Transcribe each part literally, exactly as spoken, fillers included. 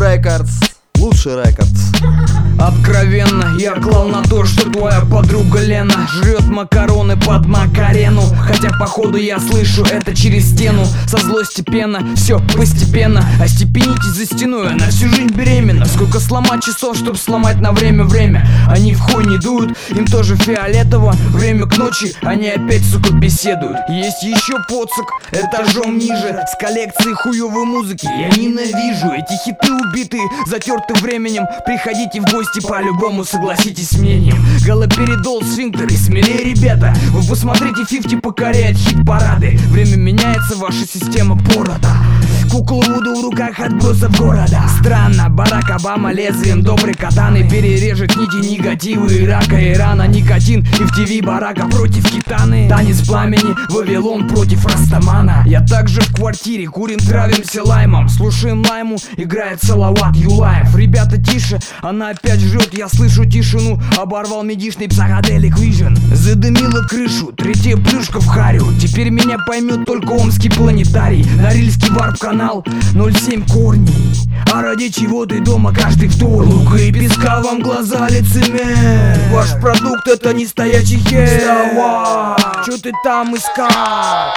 Рекордс, лучший рекордс. Откровенно, я клал на то, что твоя подруга Лена жрет макароны под Макарену. Хотя походу я слышу это через стену. Со злости пена, все постепенно. Остепенитесь за стеной, она всю жизнь беременна. Сколько сломать часов, чтоб сломать на время время. Они в хуй не дуют, им тоже фиолетово. Время к ночи, они опять, сука, беседуют. Есть еще подсук, этажом ниже, с коллекцией хуевой музыки. Я ненавижу эти хиты убитые, затерты временем. Приходите в гости по-любому, согласитесь с мнением. Галоперидол, сфинктеры, смелее, ребята. Вы посмотрите, фифти покоряет хит-парады. Время меняется, ваша система порода. Куклу Вуду в руках отбросов города. Странно, Барак Обама лезвием доброй катаны перережет нити негатива Ирака, Ирана. Никотин и в ТВ Барака против Китаны. Танец пламени, Вавилон против Растамана. Я также в квартире, курим, травимся лаймом. Слушаем лайму, играет Салават Юлаев. Ребята, тише, она опять жрет, я слышу тишину. Оборвал медичный психоделик вижен. Задымила крышу, третья плюшка в харю. Теперь меня поймет только омский планетарий. Норильский варп-канал ноль семь корней. А ради чего ты дома каждый вторник? Лука и песка вам глаза лицемер. Ваш продукт это не стоячий хер. Вставай, чё ты там искал?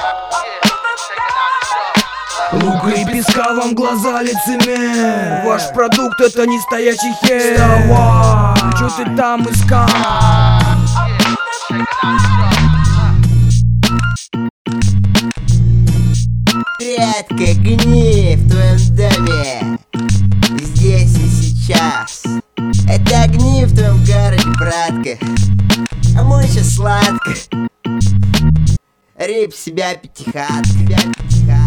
Лука и песка вам глаза лицемер. Ваш продукт это не стоячий хер. Вставай, чё ты там искал? Редко гнев в твоем доме, здесь и сейчас. Это огни в твоем городе, братка, а мой сейчас сладко. Рыб себя пятихат, себя пятихат.